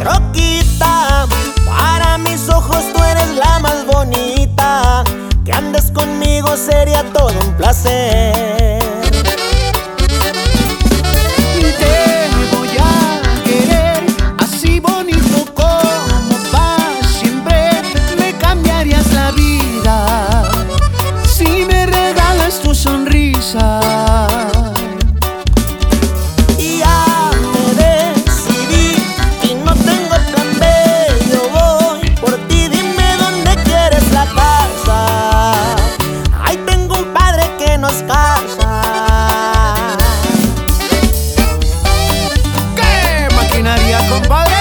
troquita. Para mis ojos tú eres la más bonita. Que andes conmigo sería todo un placer. Te voy a querer así bonito como para siempre. Me cambiarías la vida si me regalas tu sonrisa. Y ya me decidí y no tengo plan B. Yo voy por ti, dime dónde quieres la casa. Ahí tengo un padre que nos casa. ¡Qué maquinaria, compadre!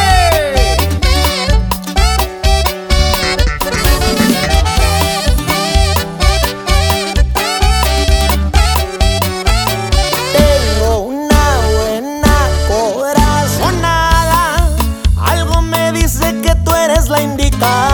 Tengo una buena corazonada. Algo me dice que tú eres la indicada.